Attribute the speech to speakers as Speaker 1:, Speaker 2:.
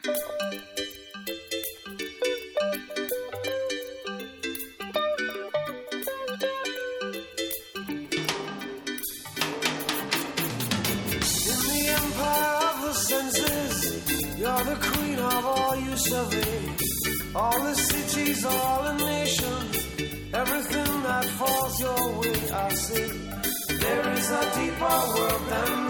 Speaker 1: You're the queen of all you survey. All the cities, all the nations, everything that falls your way, I say. There is a deeper world than